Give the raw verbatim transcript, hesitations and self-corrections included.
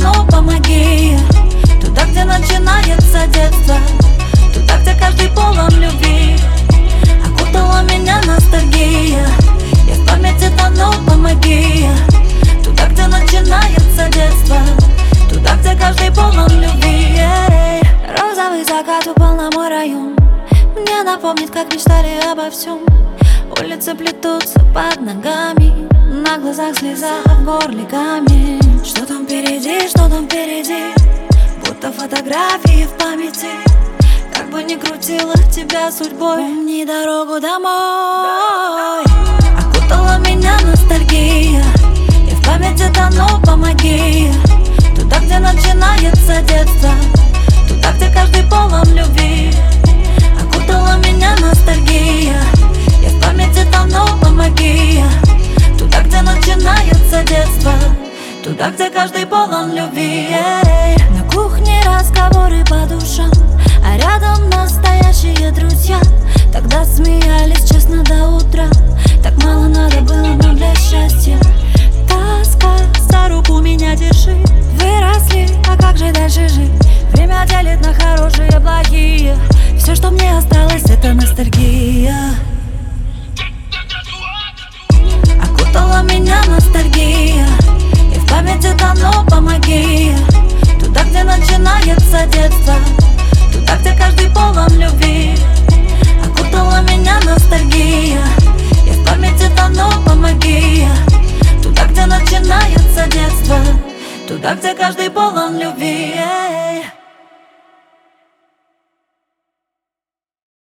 ну помоги. Туда, где начинается детство, туда, где каждый полон любви. Окутала меня ностальгия, я в памяти тону, помоги. Туда, где начинается детство, туда, где каждый полон любви. Розовый закат упал на мой район, мне напомнит, как мечтали обо всем. Улицы плетутся под ногами, на глазах слеза, а в горле камень. Что там впереди, что там впереди, будто фотографии в памяти. Как бы ни крутила тебя судьбой, помни дорогу домой. Окутала меня ностальгия, и в памяти тону, помоги. Туда, где начинается детство, туда, где каждый полон любви. Окутала меня ностальгия, я в памяти тону, помоги. Туда, где начинается детство, туда, где каждый полон любви. На кухне разговоры по душам, а рядом настоящие друзья. Тогда смеялись честно до утра, так мало надо было нам для счастья. Тоска, за руку меня держи. Выросли, а как же дальше жить? Время делит на хорошие и плохие. Все, что мне осталось, это ностальгия. Окутала меня ностальгия, и в памяти тону, помоги. Туда, где начинается детство, туда, где каждый полон любви. Окутала меня ностальгия, и в памяти тону, помоги. Туда, где начинается детство, туда, где каждый полон любви.